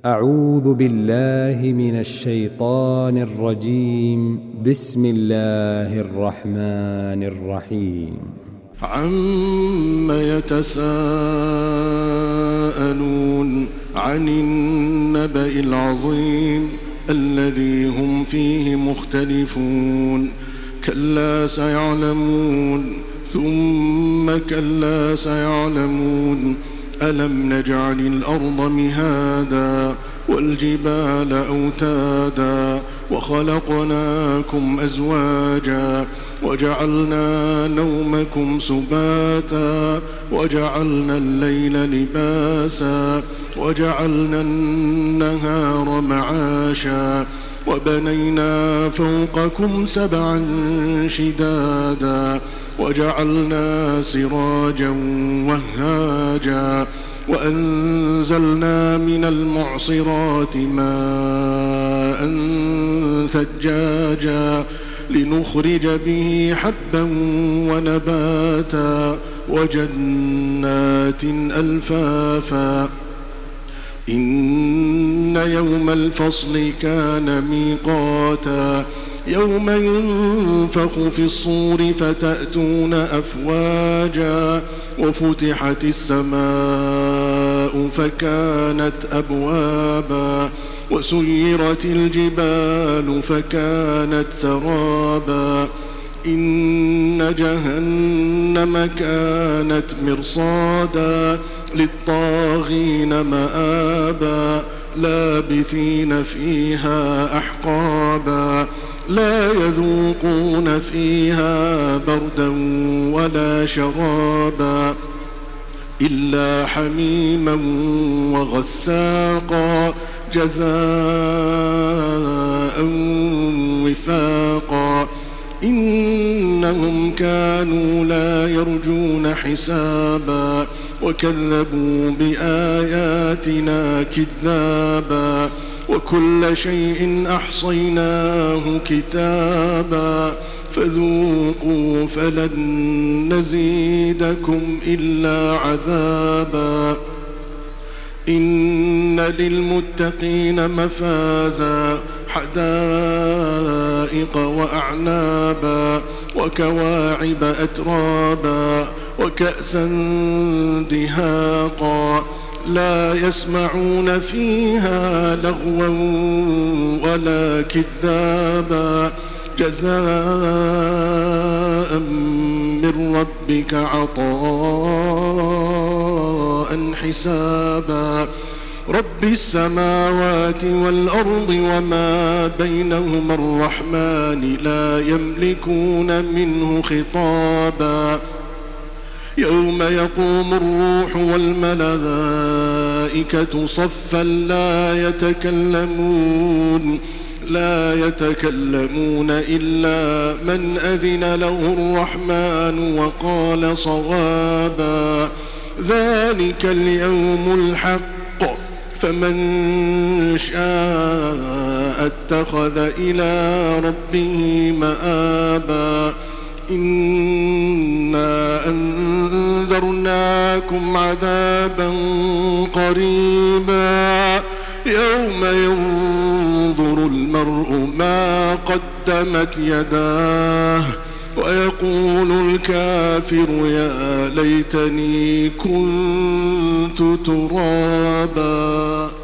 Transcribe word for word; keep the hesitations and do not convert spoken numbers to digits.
أعوذ بالله من الشيطان الرجيم. بسم الله الرحمن الرحيم. عم يتساءلون عن النبأ العظيم الذي هم فيه مختلفون كلا سيعلمون ثم كلا سيعلمون ألم نجعل الأرض مهادا والجبال أوتادا وخلقناكم أزواجا وجعلنا نومكم سباتا وجعلنا الليل لباسا وجعلنا النهار معاشا وبنينا فوقكم سبعا شدادا وجعلنا سراجا وهاجا وأنزلنا من المعصرات ماء ثجاجا لنخرج به حبا ونباتا وجنات ألفافا إن يوم الفصل كان ميقاتا يوم ينفخ في الصور فتأتون أفواجا وفتحت السماء فكانت أبوابا وسيرت الجبال فكانت سرابا إن جهنم كانت مرصادا للطاغين مآبا لابثين فيها أحقابا لا يذوقون فيها بردا ولا شرابا إلا حميما وغساقا جزاء وفاقا إنهم كانوا لا يرجون حسابا وكذبوا بآياتنا كذابا وكل شيء أحصيناه كتابا فذوقوا فلن نزيدكم إلا عذابا إن للمتقين مفازا حدائق وأعنابا وكواعب أترابا وكأسا دهاقا لا يسمعون فيها لغوا ولا كذابا جزاء من ربك عطاء حسابا رب السماوات والأرض وما بينهما الرحمن لا يملكون منه خطابا يوم يقوم الروح والملائكة صفا لا يتكلمون لا يتكلمون إلا من أذن له الرحمن وقال صوابا ذلك اليوم الحق فمن شاء اتخذ إلى ربه مآبا إنا أنذرناكم عذابا قريبا يوم ينظر المرء ما قدمت يداه ويقول الكافر يا ليتني كنت ترابا.